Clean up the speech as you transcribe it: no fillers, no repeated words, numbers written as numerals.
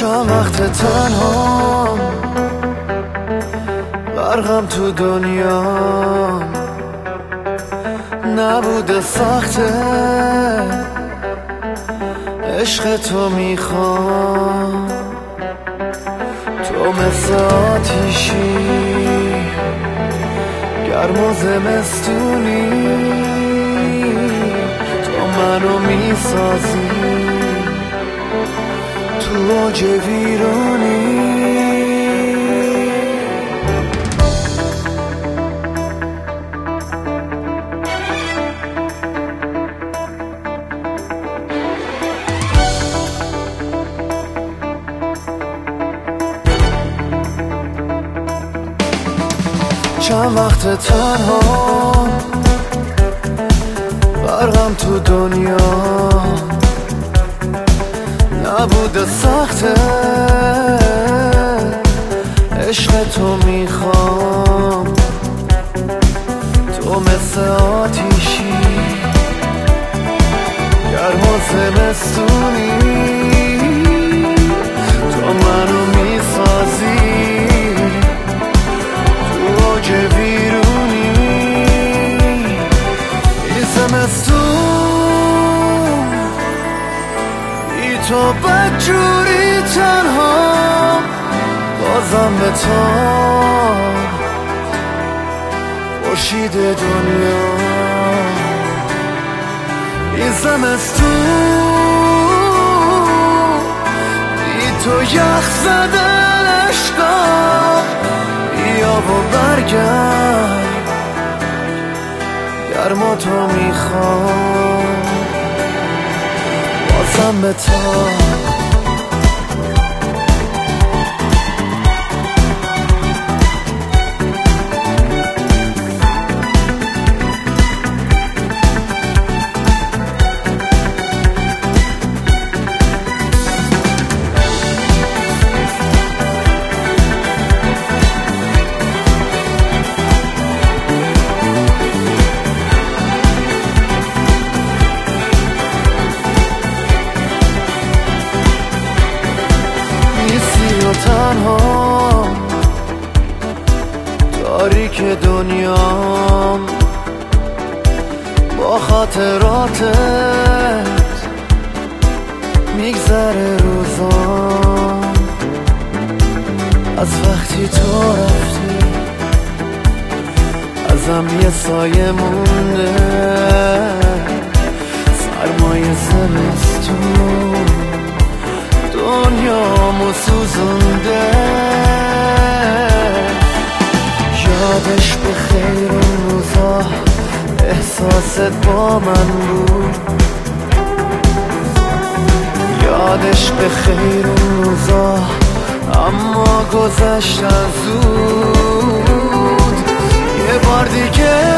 چند وقت تنها غرقم تو دنیا، نبوده سخته عشق تو میخوام. تو مثل آتیشی گرم و زمستونی، تو منو میسازی تو اوج ویرانی. چند وقت تنها غرقم تو دنیا، نبوده سخته عشق تو میخوام. تو مثل آتیشی گرم و زمستونی، تو منو میسازی تو اوج ویرونی. این زمستون بی تو بدجوری تنها، بازم به تو خورشید دنیا. این زمستون بی تو یخ زدن عشقم، بیا و برگرد گرما تو میخوام، بازم به تو. تنها تاریک دنیام با خاطراتت میگذره روزام، از وقتی تو رفتی ازم یه سایه مونده، سرمایه زمستون دنیامو سوزونده. یادش به خیر اون روزا احساست با من بود، یادش به خیر اون روزا اما گذشتن زود. یه بار دیگه